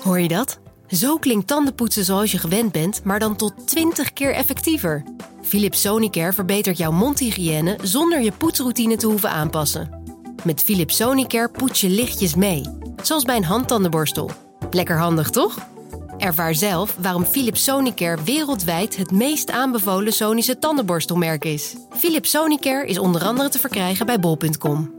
Hoor je dat? Zo klinkt tandenpoetsen zoals je gewend bent, maar dan tot 20 keer effectiever. Philips Sonicare verbetert jouw mondhygiëne zonder je poetsroutine te hoeven aanpassen. Met Philips Sonicare poets je lichtjes mee, zoals bij een handtandenborstel. Lekker handig, toch? Ervaar zelf waarom Philips Sonicare wereldwijd het meest aanbevolen Sonische tandenborstelmerk is. Philips Sonicare is onder andere te verkrijgen bij bol.com.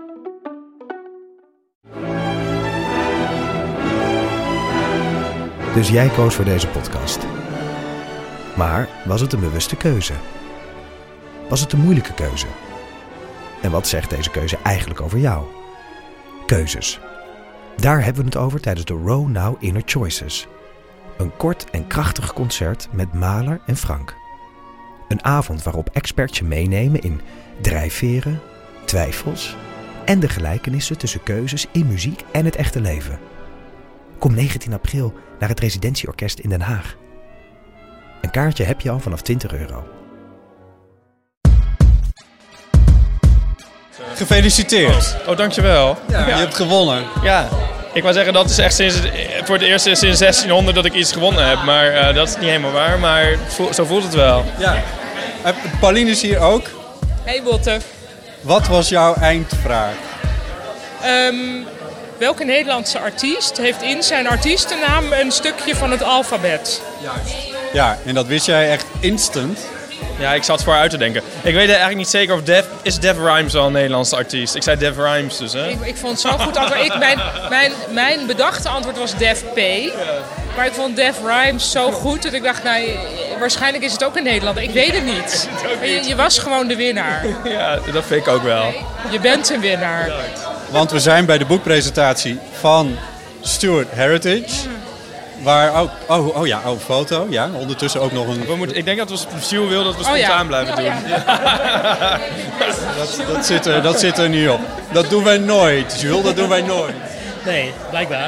Dus jij koos voor deze podcast. Maar was het een bewuste keuze? Was het een moeilijke keuze? En wat zegt deze keuze eigenlijk over jou? Keuzes. Daar hebben we het over tijdens de Row Now Inner Choices. Een kort en krachtig concert met Mahler en Frank. Een avond waarop experts je meenemen in drijfveren, twijfels en de gelijkenissen tussen keuzes in muziek en het echte leven. Kom 19 april naar het Residentieorkest in Den Haag. Een kaartje heb je al vanaf €20. Gefeliciteerd. Oh, dankjewel. Ja, je hebt gewonnen. Ja, ik wou zeggen dat is echt voor het eerst sinds 1600 dat ik iets gewonnen heb. Maar dat is niet helemaal waar, maar zo voelt het wel. Ja. Pauline is hier ook. Hey Botte. Wat was jouw eindvraag? Welke Nederlandse artiest heeft in zijn artiestennaam een stukje van het alfabet? Juist. Ja, en dat wist jij echt instant. Ja, ik zat voor uit te denken. Ik weet eigenlijk niet zeker of Def Rhymes wel een Nederlandse artiest. Ik zei Def Rhymes dus, hè? Ik vond het zo'n goed antwoord. Mijn bedachte antwoord was Def P. Maar ik vond Def Rhymes zo goed dat ik dacht, nou, waarschijnlijk is het ook een Nederlander. Ik weet het niet. Je was gewoon de winnaar. Ja, dat vind ik ook wel. Je bent een winnaar. Want we zijn bij de boekpresentatie van Stuart Heritage. Waar ook... Oh, foto. Ja, ondertussen ook nog een... Ik denk dat we Jules wil dat we spontaan blijven doen. Ja. Dat zit er niet op. Dat doen wij nooit, Jules. Dat doen wij nooit. Nee, blijkbaar.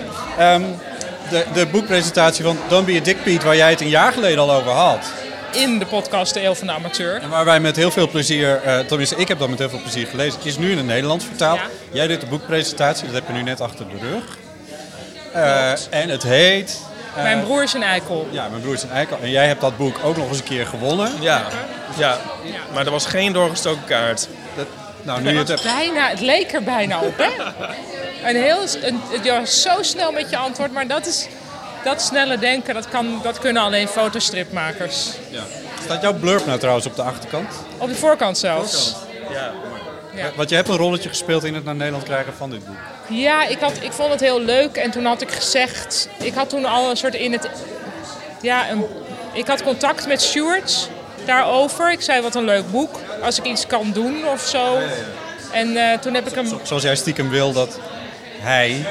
De boekpresentatie van Don't Be a Dick Pete, waar jij het een jaar geleden al over had. In de podcast De Eeuw van de Amateur. En waar wij met heel veel plezier, tenminste ik heb dat met heel veel plezier gelezen, is nu in het Nederlands vertaald. Ja. Jij deed de boekpresentatie, dat heb je nu net achter de rug. En het heet... Mijn broer is een eikel. Ja, mijn broer is een eikel. En jij hebt dat boek ook nog eens een keer gewonnen. Ja, maar er was geen doorgestoken kaart. Het leek er bijna op, hè? Je was zo snel met je antwoord, maar dat snelle denken, dat kunnen alleen fotostripmakers. Ja. Staat jouw blurb nou trouwens op de achterkant? Op de voorkant zelfs. Ja. Want je hebt een rolletje gespeeld in het naar Nederland krijgen van dit boek. Ja, ik vond het heel leuk en toen had ik gezegd... Ik had toen al een soort ik had contact met Stuart daarover. Ik zei, wat een leuk boek, als ik iets kan doen of zo. Ja. En toen heb ik hem... Zoals jij stiekem wil dat hij...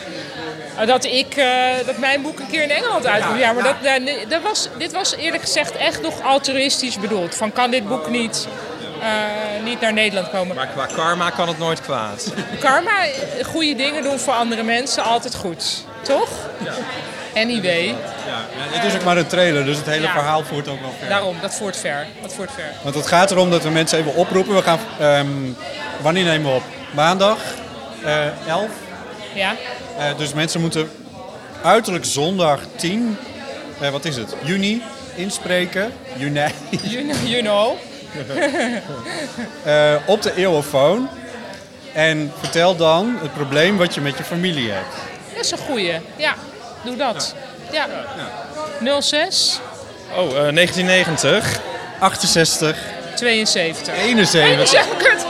Dat mijn boek een keer in Engeland uitkomt. Ja, maar dit was eerlijk gezegd echt nog altruïstisch bedoeld. Van, kan dit boek niet naar Nederland komen? Maar qua karma kan het nooit kwaad. Karma, goede dingen doen voor andere mensen, altijd goed. Toch? Ja. Anyway. Ja, het is ook maar een trailer, dus het hele verhaal voert ook wel ver. Daarom, dat voert ver. Want het gaat erom dat we mensen even oproepen. We gaan, wanneer nemen we op? Maandag 11. Ja. Dus mensen moeten uiterlijk zondag 10, wat is het? Juni inspreken. You know. Op de Eeuwofoon. En vertel dan het probleem wat je met je familie hebt. Dat is een goeie. Ja, doe dat. Ja. 06. 1990. 68. 72. 71.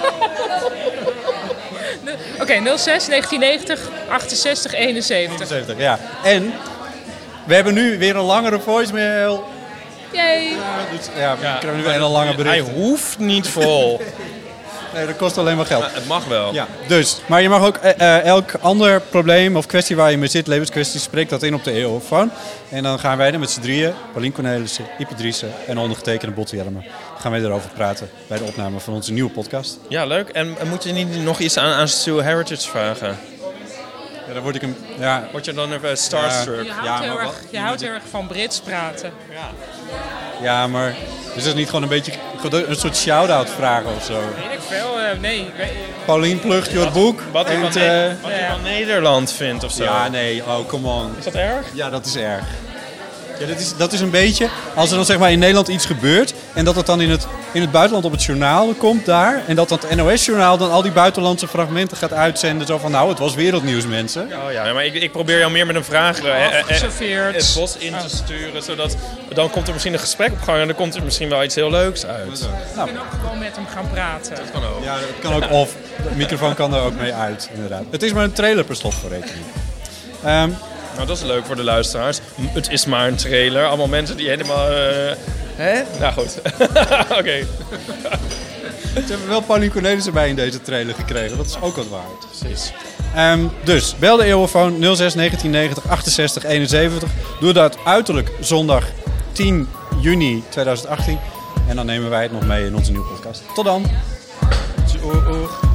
Oké, 06, 1990, 68, 71. Ja. En we hebben nu weer een langere voicemail. Yay. We krijgen nu weer een lange bericht. Hij hoeft niet vol. Nee, dat kost alleen maar geld. Het mag wel. Ja, dus. Maar je mag ook elk ander probleem of kwestie waar je mee zit, levenskwestie, spreek dat in op de Eeuwofoon. En dan gaan wij er met z'n drieën, Paulien Cornelissen, Ipe Driessen en ondergetekende Botte Jellema, gaan wij erover praten bij de opname van onze nieuwe podcast. Ja, leuk. En moet je niet nog iets aan Stuart Heritage vragen? Ja, dan word ik Word je dan even starstruck? Je houdt heel erg van Brits praten. Ja, maar is dat niet gewoon een beetje een soort shout-out vragen of zo? Weet ik veel. nee. Paulien plucht your boek. Wat je van Nederland vindt of zo. Ja, nee, oh, come on. Is dat erg? Ja, dat is erg. Ja, dat is een beetje, als er dan zeg maar in Nederland iets gebeurt en dat het dan in het buitenland op het journaal komt daar en dat het NOS-journaal dan al die buitenlandse fragmenten gaat uitzenden. Zo van, nou, het was wereldnieuws, mensen. Oh ja, maar ik probeer jou meer met een vraag Afgeserveerd. het bos in te sturen, zodat dan komt er misschien een gesprek op gang en dan komt er misschien wel iets heel leuks uit. We kunnen ook gewoon met hem gaan praten. Dat kan ook. Ja, dat kan ook of. De microfoon kan er ook mee uit, inderdaad. Het is maar een trailer per slot voor rekening. Nou, dat is leuk voor de luisteraars. Het is maar een trailer. Allemaal mensen die helemaal... Hè? Nou goed. Oké. Ze hebben wel Paulien Cornelis erbij in deze trailer gekregen. Dat is ook wat waard. Precies. Dus bel de Eeuwenfoon 06 1990 68 71. Doe dat uiterlijk zondag 10 juni 2018. En dan nemen wij het nog mee in onze nieuwe podcast. Tot dan. Oeg.